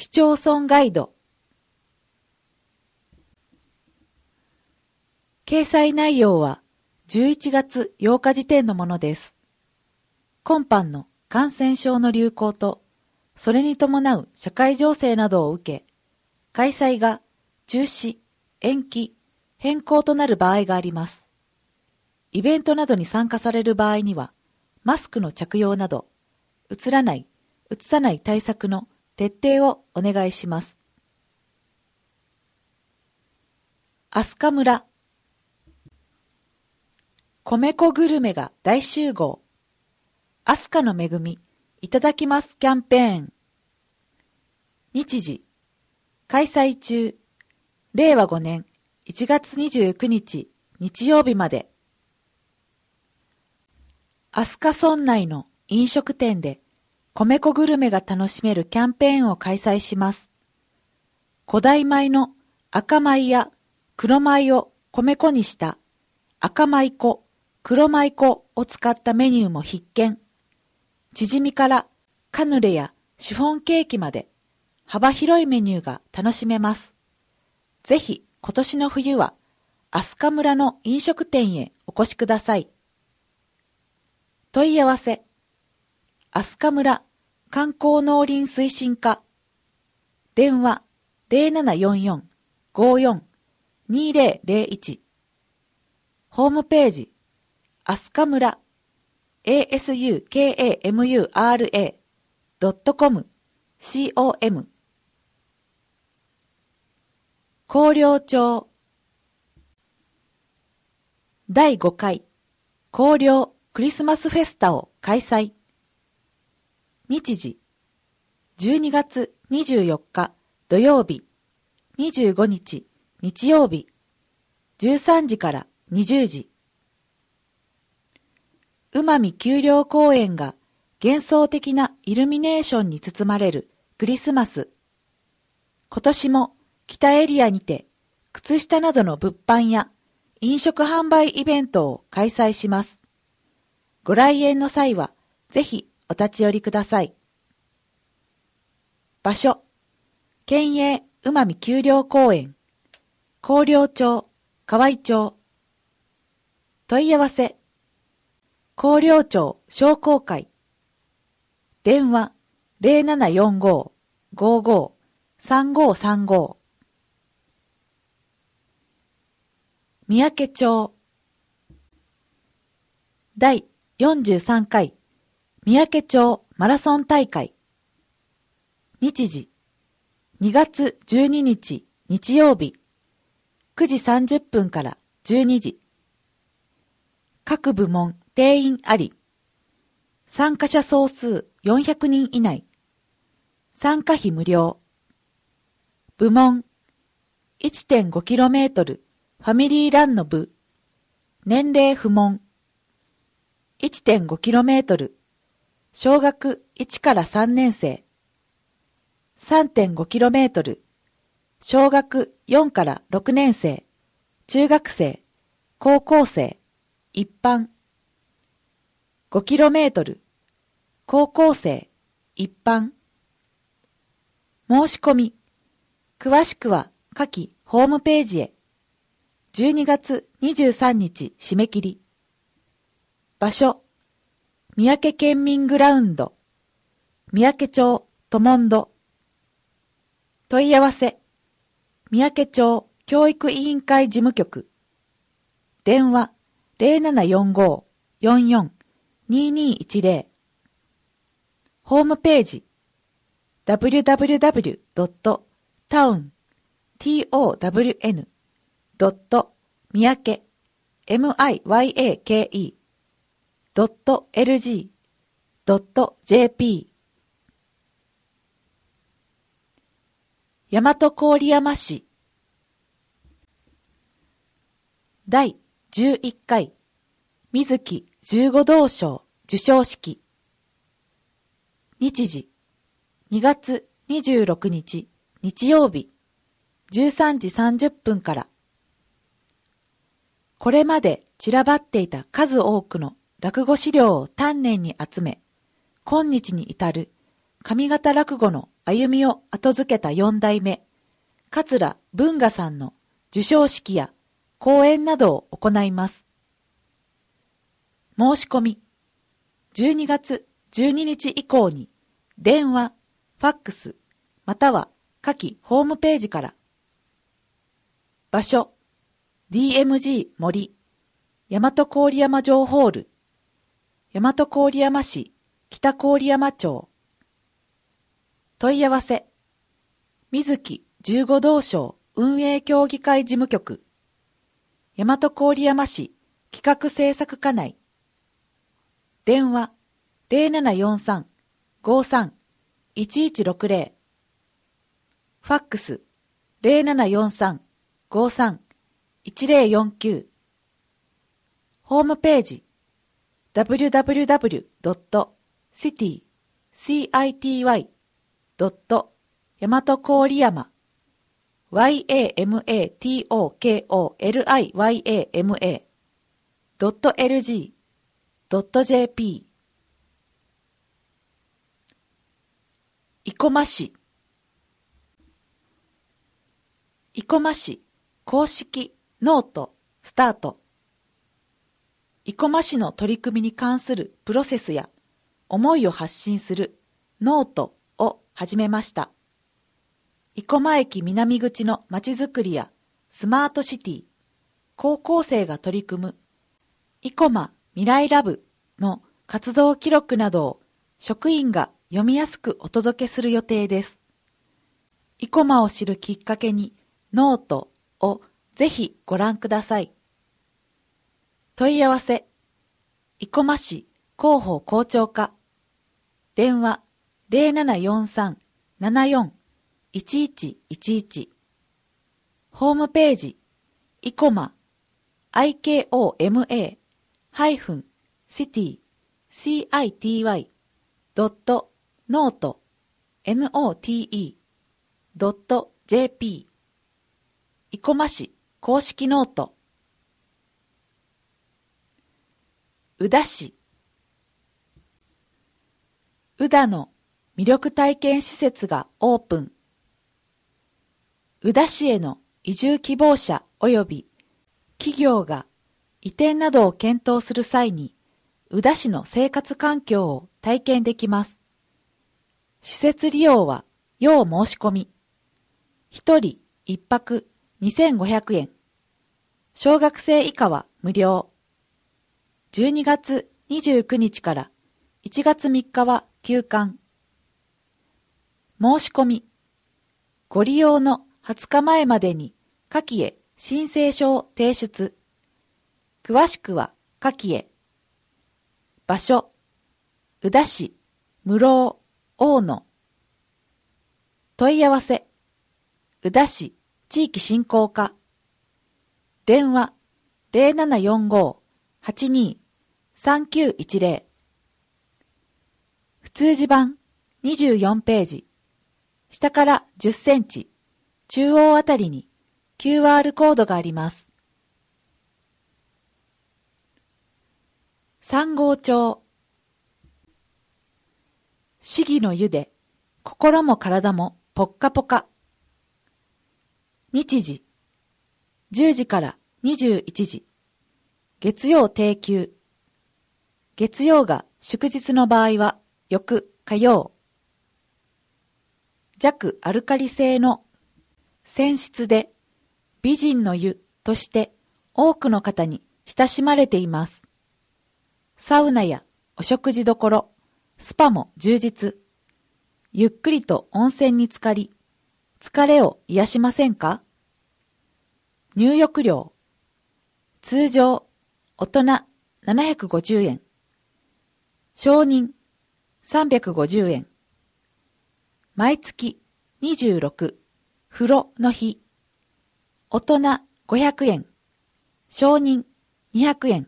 市町村ガイド。掲載内容は11月8日時点のものです。今般の感染症の流行と、それに伴う社会情勢などを受け、開催が中止、延期、変更となる場合があります。イベントなどに参加される場合には、マスクの着用など、うつらない、うつさない対策の徹底をお願いします。飛鳥村米粉グルメが大集合。飛鳥の恵みいただきますキャンペーン。日時開催中、令和5年1月29日日曜日まで。飛鳥村内の飲食店で米粉グルメが楽しめるキャンペーンを開催します。古代米の赤米や黒米を米粉にした赤米粉、黒米粉を使ったメニューも必見。チヂミからカヌレやシフォンケーキまで幅広いメニューが楽しめます。ぜひ今年の冬は飛鳥村の飲食店へお越しください。問い合わせ飛鳥村観光農林推進課電話 0744-54-2001 ホームページ飛鳥村 askamura.com com 広陵町第5回広陵クリスマスフェスタを開催。日時12月24日土曜日25日日曜日13時から20時。うまみ丘陵公園が幻想的なイルミネーションに包まれるクリスマス。今年も北エリアにて靴下などの物販や飲食販売イベントを開催します。ご来園の際はぜひお立ち寄りください。場所、県営うまみ丘陵公園、広陵町、河合町。問い合わせ、広陵町商工会。電話0745-55-3535。三宅町第43回三宅町マラソン大会。日時2月12日日曜日9時30分から12時。各部門定員あり。参加者総数400人以内。参加費無料。部門 1.5km ファミリーランの部。年齢不問。1.5km 小学1から3年生。3.5km 小学4から6年生、中学生、高校生、一般。5km 高校生、一般。申し込み。詳しくは下記ホームページへ。12月23日締め切り。場所。三宅県民グラウンド。三宅町トモンド。問い合わせ。三宅町教育委員会事務局。電話0745-44-2210。ホームページ。www.town.miyake.lg.jp 大和郡山市第11回水木15銅賞受賞式。日時2月26日日曜日13時30分から。これまで散らばっていた数多くの落語資料を丹念に集め、今日に至る上方落語の歩みを後付けた4代目、桂文雅さんの授賞式や講演などを行います。申し込み、12月12日以降に電話、ファックス、または下記ホームページから。場所、DMG 森、大和郡山城ホール、大和郡山市北郡山町。問い合わせ、水木15道省運営協議会事務局、大和郡山市企画制作課内。電話0743-53-1160。ファックス0743-53-1049。ホームページ www.city-yamato-koryama.lg.jp 生駒市公式ノートスタート。生駒市の取り組みに関するプロセスや思いを発信するノートを始めました。生駒駅南口のまちづくりやスマートシティ、高校生が取り組む生駒未来ラブの活動記録などを職員が読みやすくお届けする予定です。生駒を知るきっかけにノートをぜひご覧ください。問い合わせ、生駒市広報校長課、電話0743-74-1111、ホームページ、生駒、ikoma-city-note.jp、生駒市公式ノート。宇陀市、宇陀の魅力体験施設がオープン。宇陀市への移住希望者及び企業が移転などを検討する際に、宇陀市の生活環境を体験できます。施設利用は要申し込み。一人一泊2500円。小学生以下は無料。12月29日から1月3日は休館。申し込み。ご利用の20日前までに下記へ申請書を提出。詳しくは下記へ。場所、宇陀市、室生、大野。問い合わせ、宇陀市地域振興課。電話0745-82-3910。普通字版24ページ。下から10センチ、中央あたりに QR コードがあります。三郷町。市議の湯で心も体もポッカポカ。日時10時から21時。月曜定休。月曜が祝日の場合は翌火曜。弱アルカリ性の泉質で美人の湯として多くの方に親しまれています。サウナやお食事処、スパも充実。ゆっくりと温泉に浸かり、疲れを癒しませんか？入浴料。通常、大人750円。少人350円。毎月26、風呂の日。大人500円。少人200円。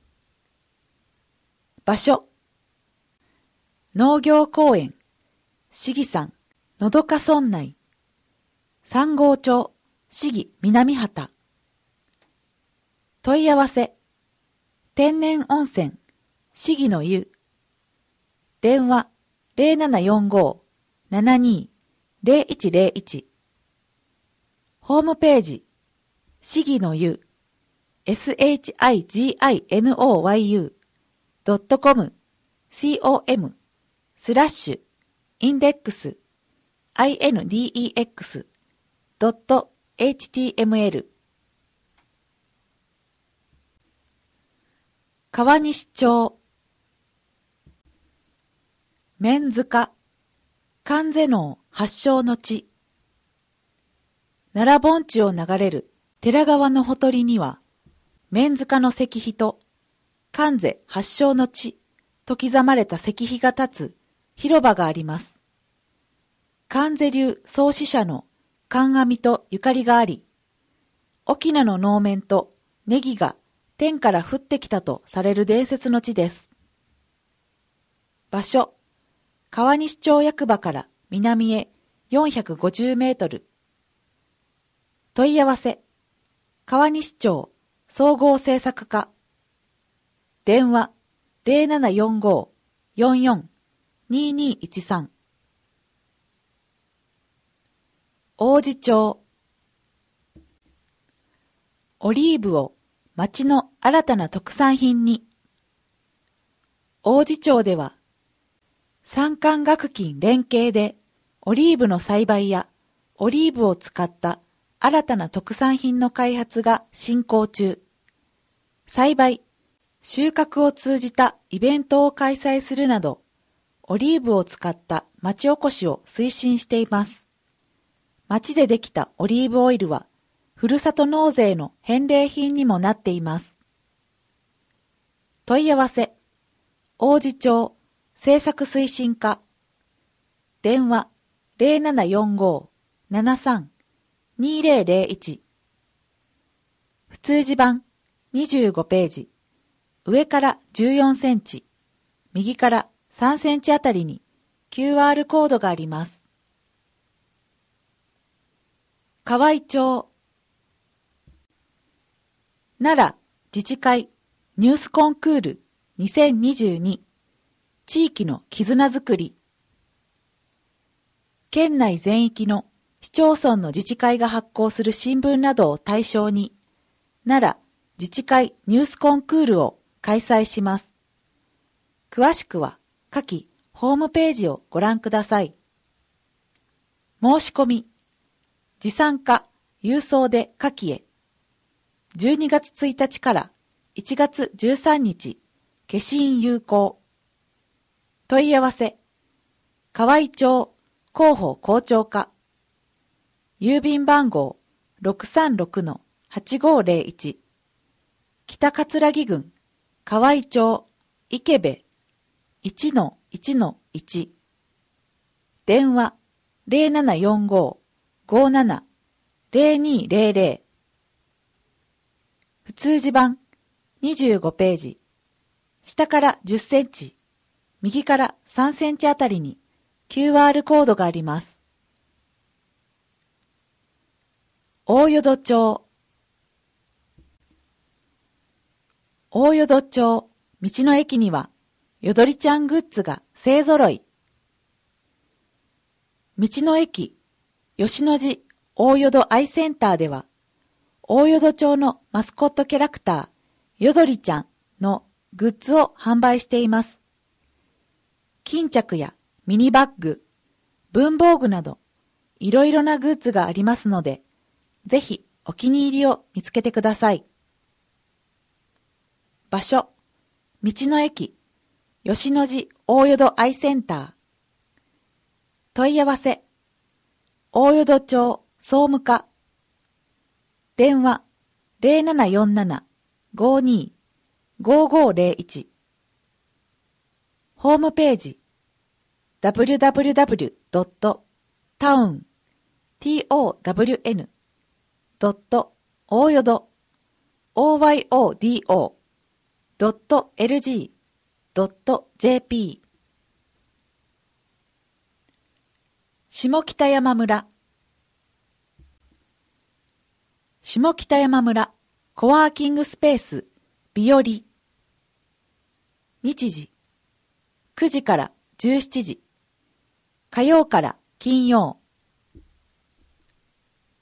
場所。農業公園、市議山、のどか村内。三郷町、市議南畑。問い合わせ。天然温泉、市議の湯。電話0745-72-3910。 0101ホームページしぎのゆ shiginoyu.com com/index.html 川西町免塚関瀬能発祥の地奈良盆地を流れる寺川のほとりには免塚の石碑と関瀬発祥の地と刻まれた石碑が立つ広場があります。関瀬流創始者の関阿弥とゆかりがあり、沖縄の能面とネギが天から降ってきたとされる伝説の地です。場所、川西町役場から南へ450メートル。問い合わせ、川西町総合政策課。電話0745-44-2213。王子町。オリーブを町の新たな特産品に。王子町では、産官学金連携でオリーブの栽培やオリーブを使った新たな特産品の開発が進行中。栽培、収穫を通じたイベントを開催するなど、オリーブを使った町おこしを推進しています。町でできたオリーブオイルは、ふるさと納税の返礼品にもなっています。問い合わせ、王子町政策推進課。電話0745-73-2001。普通字版25ページ。上から14センチ、右から3センチあたりに QR コードがあります。河合町。奈良自治会ニュースコンクール2022地域の絆づくり。県内全域の市町村の自治会が発行する新聞などを対象に、奈良自治会ニュースコンクールを開催します。詳しくは下記ホームページをご覧ください。申し込み、持参か郵送で下記へ。12月1日から1月13日、消印有効。問い合わせ、河合町広報校長課。郵便番号 636-8501。北葛城郡河合町池部 1-1-1。電話0745-57-0200。普通字版25ページ。下から10センチ、右から3センチあたりに QR コードがあります。大淀町。大淀町道の駅にはよどりちゃんグッズが勢ぞろい。道の駅吉野寺大淀アイセンターでは、大淀町のマスコットキャラクターよどりちゃんのグッズを販売しています。巾着やミニバッグ、文房具などいろいろなグッズがありますので、ぜひお気に入りを見つけてください。場所、道の駅吉野寺大淀アイセンター。問い合わせ、大淀町総務課。電話0747-52-5501。ホームページ www.town.oyodo.lg.jp 下北山村。下北山村コワーキングスペースびより。日時9時から17時、火曜から金曜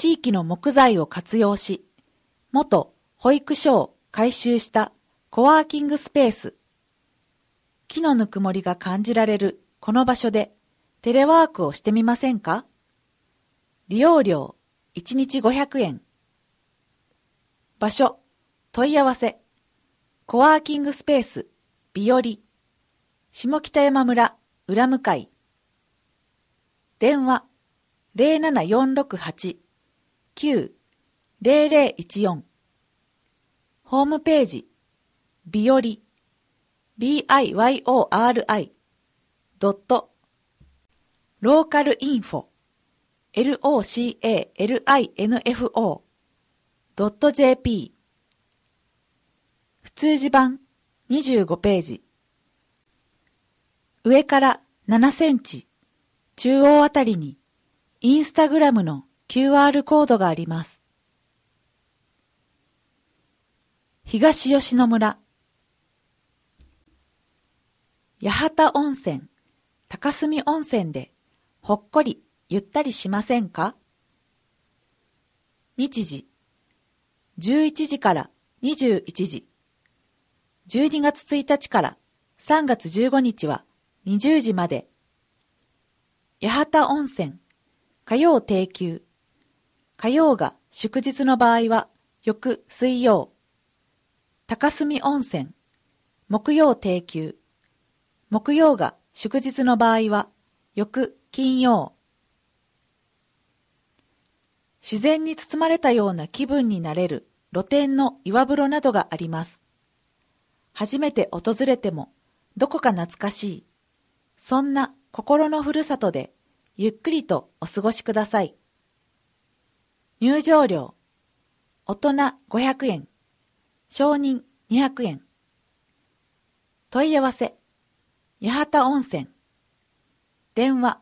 地域の木材を活用し、元保育所を改修したコワーキングスペース。木のぬくもりが感じられるこの場所でテレワークをしてみませんか？利用料1日500円。場所、問い合わせ。コワーキングスペース、びより。下北山村裏向かい。電話07468-90014。ホームページびより BIYORI.localinfo LOCALINFO.jp 普通字版25ページ。上から7センチ、中央あたりにインスタグラムの QR コードがあります。東吉野村八幡温泉、高澄温泉でほっこりゆったりしませんか？日時11時から21時、12月1日から3月15日は20時まで。八幡温泉、火曜定休。火曜が祝日の場合は翌水曜。高澄温泉、木曜定休。木曜が祝日の場合は翌金曜。自然に包まれたような気分になれる露天の岩風呂などがあります。初めて訪れてもどこか懐かしい、そんな心のふるさとでゆっくりとお過ごしください。入場料、大人500円、少人200円。問い合わせ、八幡温泉。電話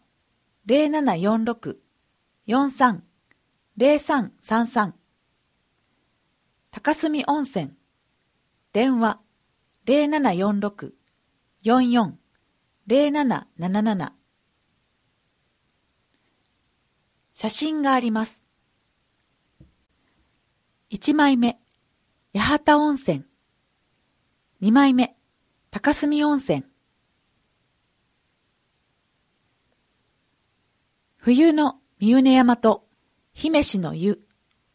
0746-43-0333。高澄温泉。電話0746-44-0777。写真があります。1枚目、八幡温泉。2枚目、高澄温泉。冬の御畝山と姫路の湯。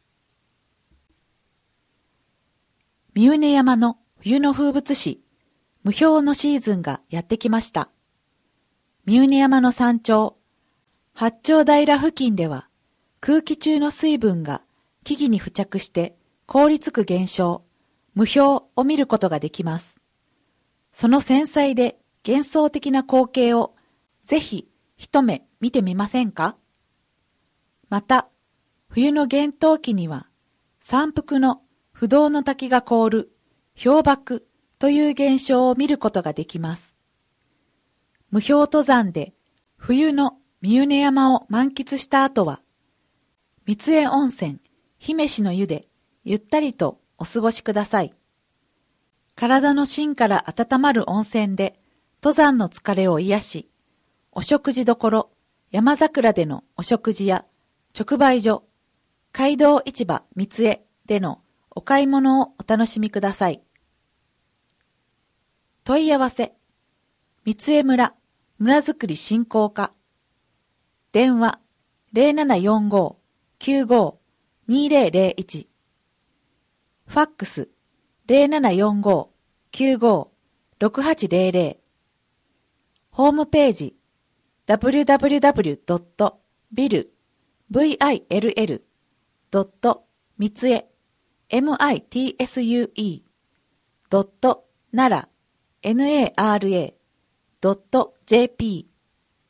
御畝山の冬の風物詩、霧氷のシーズンがやってきました。御畝山の山頂、八丁平付近では空気中の水分が木々に付着して凍りつく現象、霧氷を見ることができます。その繊細で幻想的な光景をぜひ一目見てみませんか？また、冬の厳冬期には山腹の不動の滝が凍る氷瀑という現象を見ることができます。無氷登山で冬の御畝山を満喫した後は、三江温泉姫路の湯でゆったりとお過ごしください。体の芯から温まる温泉で登山の疲れを癒し、お食事処山桜でのお食事や直売所、街道市場三江でのお買い物をお楽しみください。問い合わせ、三江村村づくり振興課。電話0745-95-2001。ファックス0745-95-6800。ホームページ www.bilu.mitsuye.nara.jp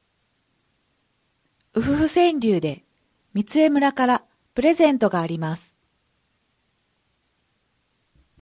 うふふ川柳で三江村からプレゼントがあります。